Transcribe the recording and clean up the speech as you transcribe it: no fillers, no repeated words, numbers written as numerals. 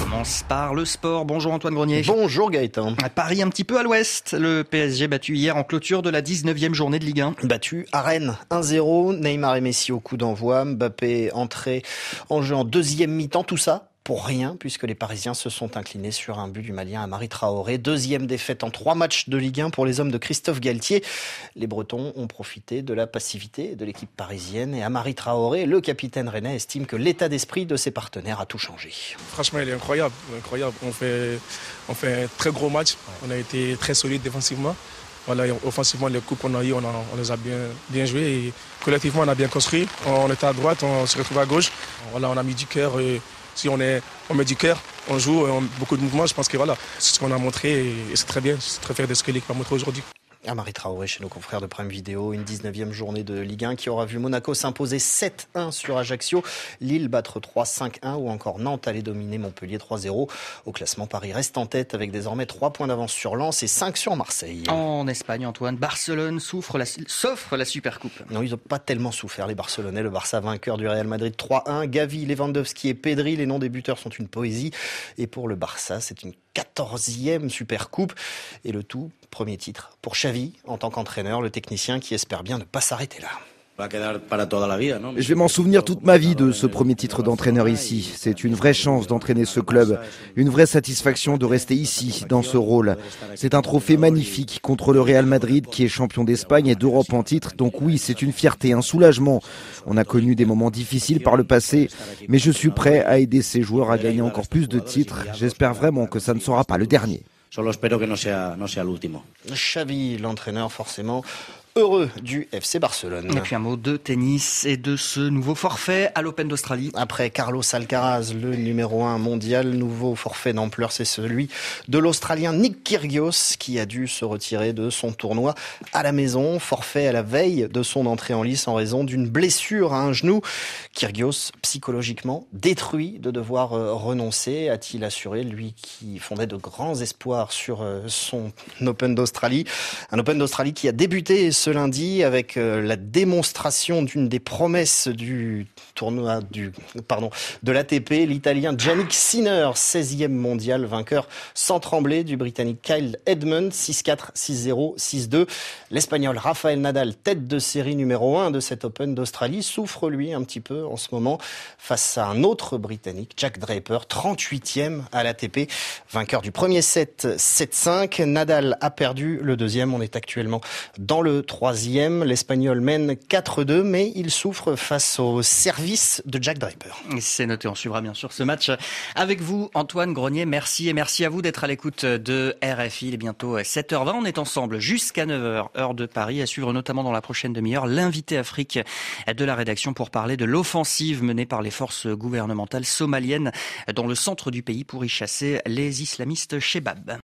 commence par le sport. Bonjour Antoine Grenier. Bonjour Gaëtan. À Paris un petit peu à l'ouest, le PSG battu hier en clôture de la 19e journée de Ligue 1. Battu à Rennes 1-0, Neymar et Messi au coup d'envoi, Mbappé entré en jeu en deuxième mi-temps, tout ça pour rien puisque les Parisiens se sont inclinés sur un but du Malien Amari Traoré. Deuxième défaite en 3 matchs de Ligue 1 pour les hommes de Christophe Galtier. Les Bretons ont profité de la passivité de l'équipe parisienne et Amari Traoré, le capitaine rennais, estime que l'état d'esprit de ses partenaires a tout changé. Franchement, il est incroyable. On fait un très gros match. On a été très solide défensivement. Voilà, offensivement, les coups qu'on a eu, on les a bien joués. Et collectivement, on a bien construit. On était à droite, on se retrouve à gauche. Voilà, on a mis du cœur. Et si on met du cœur, on joue, beaucoup de mouvements. Je pense que voilà, c'est ce qu'on a montré et c'est très bien. C'est très fier de ce que l'équipe a montré aujourd'hui. Amari Traoré chez nos confrères de Prime Video, une 19e journée de Ligue 1 qui aura vu Monaco s'imposer 7-1 sur Ajaccio, Lille battre 3-5-1 ou encore Nantes aller dominer Montpellier 3-0. Au classement, Paris reste en tête avec désormais 3 points d'avance sur Lens et 5 sur Marseille. En Espagne, Antoine, Barcelone s'offre la Supercoupe. Non, ils n'ont pas tellement souffert les Barcelonais. Le Barça vainqueur du Real Madrid 3-1. Gavi, Lewandowski et Pedri, les noms des buteurs sont une poésie. Et pour le Barça, c'est une 14e Supercoupe. Et le tout, premier titre pour Xavi en tant qu'entraîneur, le technicien qui espère bien ne pas s'arrêter là. Je vais m'en souvenir toute ma vie de ce premier titre d'entraîneur ici. C'est une vraie chance d'entraîner ce club, une vraie satisfaction de rester ici, dans ce rôle. C'est un trophée magnifique contre le Real Madrid qui est champion d'Espagne et d'Europe en titre. Donc oui, c'est une fierté, un soulagement. On a connu des moments difficiles par le passé, mais je suis prêt à aider ces joueurs à gagner encore plus de titres. J'espère vraiment que ça ne sera pas le dernier. Xavi, l'entraîneur forcément heureux du FC Barcelone. Et puis un mot de tennis et de ce nouveau forfait à l'Open d'Australie. Après Carlos Alcaraz, le numéro 1 mondial, nouveau forfait d'ampleur, c'est celui de l'Australien Nick Kyrgios qui a dû se retirer de son tournoi à la maison. Forfait à la veille de son entrée en lice en raison d'une blessure à un genou. Kyrgios, psychologiquement détruit de devoir renoncer, a-t-il assuré, lui qui fondait de grands espoirs sur son Open d'Australie. Un Open d'Australie qui a débuté ce lundi avec la démonstration d'une des promesses du tournoi de l'ATP, l'Italien Jannik Sinner, 16e mondial, vainqueur sans trembler du Britannique Kyle Edmund, 6-4, 6-0, 6-2. L'Espagnol Rafael Nadal, tête de série numéro 1 de cet Open d'Australie, souffre lui un petit peu en ce moment face à un autre Britannique, Jack Draper, 38e à l'ATP, vainqueur du premier set, 7-5. Nadal a perdu le deuxième, on est actuellement dans le troisième. L'Espagnol mène 4-2, mais il souffre face au service de Jack Draper. C'est noté, on suivra bien sûr ce match avec vous, Antoine Grenier. Merci et merci à vous d'être à l'écoute de RFI. Il est bientôt 7h20. On est ensemble jusqu'à 9h, heure de Paris. À suivre notamment dans la prochaine demi-heure l'invité Afrique de la rédaction pour parler de l'offensive menée par les forces gouvernementales somaliennes dans le centre du pays pour y chasser les islamistes Chebab.